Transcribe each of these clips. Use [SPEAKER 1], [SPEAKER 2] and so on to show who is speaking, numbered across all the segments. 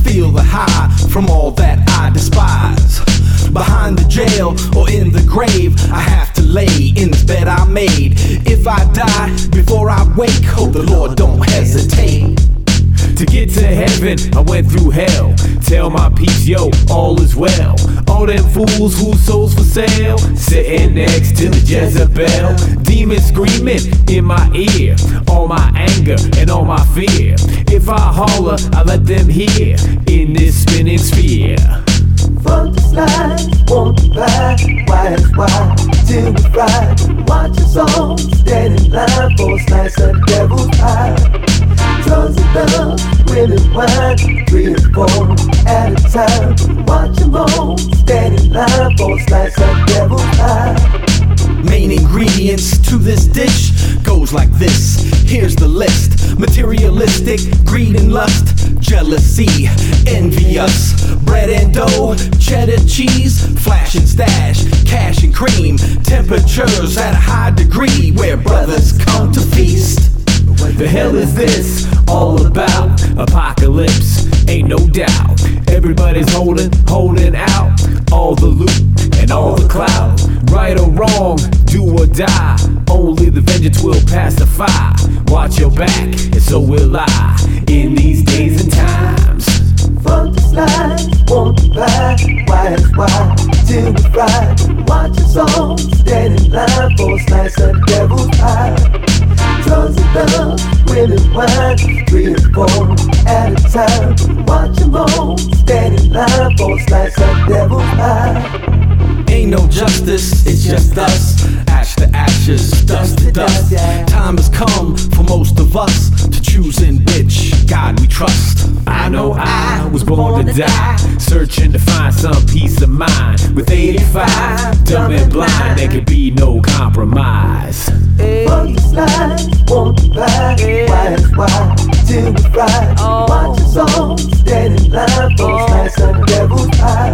[SPEAKER 1] feel the high from all that I despise. Behind the jail or in the grave, I have to lay in this bed I made. If I die before I wake, hope the Lord don't hesitate.
[SPEAKER 2] To get to heaven, I went through hell. Tell my peeps, yo, all is well. All them fools whose souls for sale, sitting next to the Jezebel. Demons screaming in my ear, all my anger and all my fear. If I holler, I let them hear in this spinning sphere.
[SPEAKER 3] From the slide, won't you ride? Why is why? Till we fry. Watch us all stand in line for a slice of devil's pie. Tons of love, women wine, 3 and 4 at a time. Watch them all stand in line for a slice of devil's pie.
[SPEAKER 1] Main ingredients to this dish goes like this. Here's the list: materialistic, greed and lust, jealousy, envious, bread and dough, cheddar cheese, flash and stash, cash and cream, temperatures at a high degree where brothers come to feast.
[SPEAKER 2] The hell is this all about? Apocalypse, ain't no doubt. Everybody's holding out all the loot and all the clout. Right or wrong, do or die, only the vengeance will pacify. Watch your back, and so will I, in these days and times.
[SPEAKER 3] From the slide, won't you ride? Why is why? Till we fry. Watch us all stand in line for a slice of devil's pie. Tons of love, women wine, 3 and 4 at a time. Watch them all stand in line for a slice of devil's pie.
[SPEAKER 1] Ain't no justice, it's just us. Ash to ashes, dust to dust. Time has come for most of us to choose in which God we trust.
[SPEAKER 2] I know I was born to die, searching to find some peace of mind. With 85, dumb and blind, there could be no compromise.
[SPEAKER 3] From the slide, won't you ride? Why is why? Till we fry. Watch us all stand in line for a slice of devil's pie.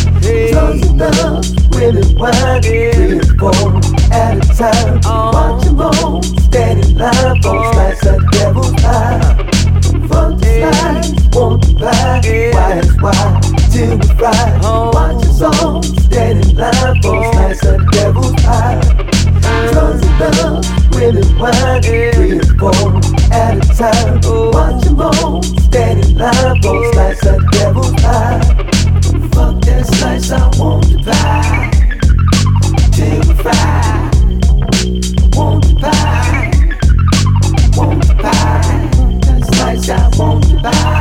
[SPEAKER 3] Tons of love, women wine, 3 and 4 at a time. Watch them all stand in line for a slice of devil's pie. From the slide, won't you ride? Why is why? Till we fry. Watch us all stand in line for a slice of devil's pie. Tons of love, women wine, 3 and 4 at a time. Watch them all stand in line for a slice of devil's pie. Fuck that slice, I want to buy. Till we fry. Want to buy. Want to buy. That slice I want to buy.